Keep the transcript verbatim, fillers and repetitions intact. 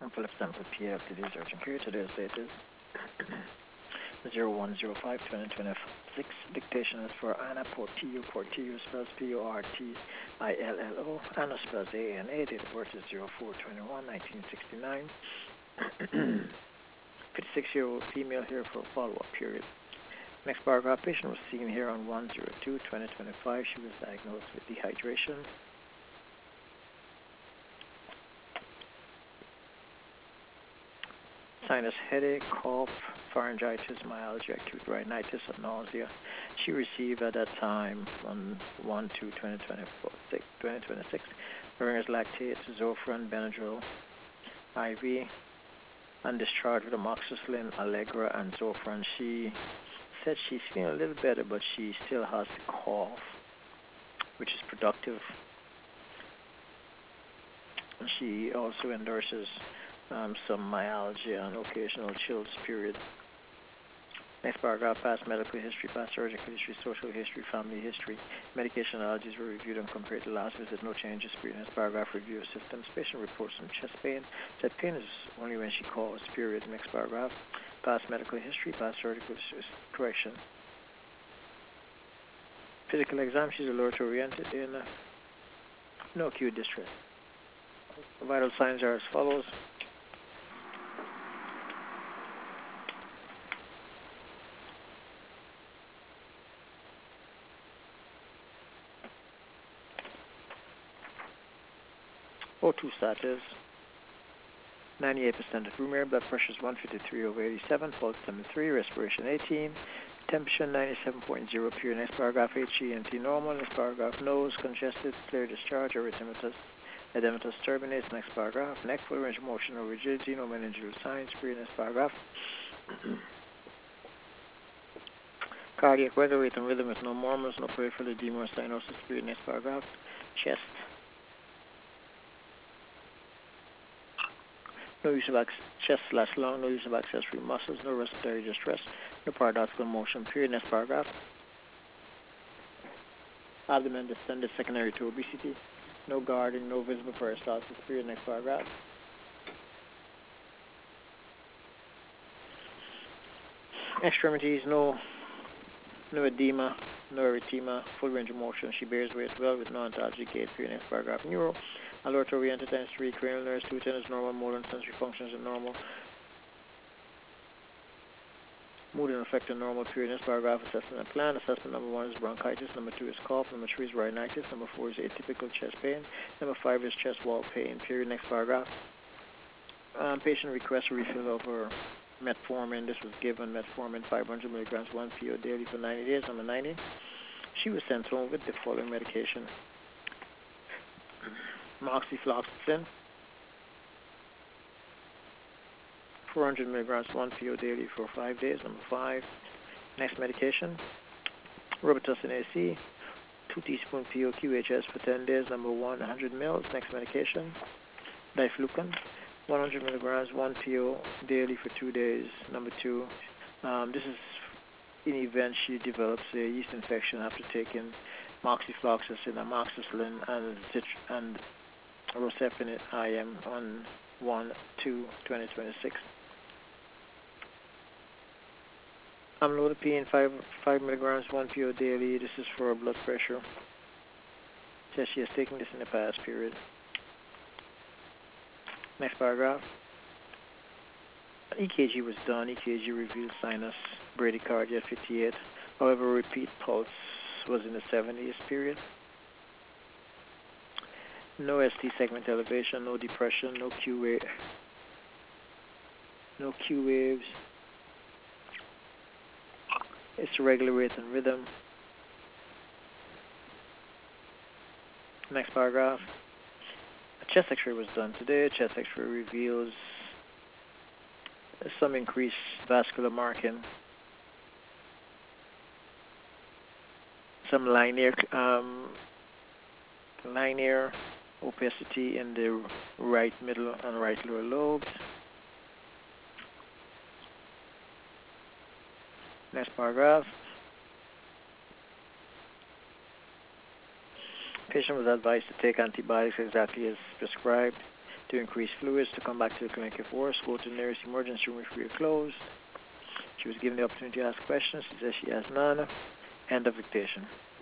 Philip Stanford P F. Today's urgent care. Today's date is zero one zero five twenty twenty-six. Dictation is for Anna Portillo. Portillo spells P O R T I L L O. Anna spells A N A. Date of birth is zero four twenty-one nineteen sixty-nine. fifty-six-year-old female here for a follow-up period. Next paragraph. Patient was seen here on one zero two twenty twenty-five. She was diagnosed with dehydration. Sinus headache, cough, pharyngitis, myalgia, acute rhinitis, and nausea. She received at that time on one two twenty twenty-six Beringer's lactate, Zofran, Benadryl, I V, and discharged with amoxicillin, Allegra, and Zofran. She said she's feeling a little better, but she still has the cough, which is productive. And she also endorses um, some myalgia and occasional chills period. Next paragraph, past medical history, past surgical history, social history, family history. Medication allergies were reviewed and compared to last visit. No changes. Period. Next paragraph, review of symptoms. Patient reports some chest pain. Said pain is only when she calls. Period. Next paragraph, past medical history, past surgical correction. Physical exam. She's alert oriented in uh, no acute distress. Vital signs are as follows. O two status. ninety-eight percent of room air, blood pressure is one fifty-three over eighty-seven, pulse number three, respiration eighteen, temperature ninety-seven point zero, pure. Next paragraph, H E N T normal. Next paragraph, nose congested, clear discharge, erythematous, edematous turbinates. Next paragraph, neck full range of motion or rigidity, no meningeal signs, pure. Next paragraph, cardiac weather rate and rhythm with no murmurs, no peripheral edema or cyanosis, pure. Next paragraph, chest. No use of ac- chest slash lung, no use of accessory muscles, no respiratory distress, no paradoxical motion, period. Next paragraph. Abdomen distended secondary to obesity, no guarding, no visible peristalsis, period. Next paragraph. Extremities, no no edema, no erythema, full range of motion. She bears weight well with non-antalgic gait, period. Next paragraph. Neuro, alert oriented times three, cranial nerves, two ten is normal, motor and sensory functions are normal. Mood and affect are normal, period. Next paragraph, assessment and plan. Assessment number one is bronchitis. Number two is cough. Number three is rhinitis. Number four is atypical chest pain. Number five is chest wall pain, period. Next paragraph. Um, patient requests a refill of her metformin. This was given metformin five hundred milligrams, one P O daily for ninety days. Number ninety. She was sent home with the following medication. Moxifloxacin, four hundred milligrams, one P O daily for five days. Number five. Next medication. Robitussin A C, two teaspoon P O Q H S for ten days. Number one, one hundred mils. Next medication. Diflucan, one hundred milligrams, one P O daily for two days. Number two. Um, this is in event she develops a yeast infection after taking moxifloxacin, amoxicillin, and cit- and rocephin I M on one two twenty twenty-six. Amlodipine, five, five milligrams, one P O daily. This is for blood pressure. Says she has taken this in the past period. Next paragraph. E K G was done. E K G revealed sinus bradycardia at fifty-eight. However, repeat pulse was in the seventies period. No S T segment elevation, no depression, no Q wave, no Q waves. It's irregular rate and rhythm. Next paragraph. A chest X-ray was done today. Chest X-ray reveals some increased vascular marking, some linear um, linear opacity in the right middle and right lower lobes. Next paragraph. Patient was advised to take antibiotics exactly as prescribed. to increase fluids, to come back to the clinic if worse. Go to the nearest emergency room if we are closed. She was given the opportunity to ask questions. She says she has none. End of dictation.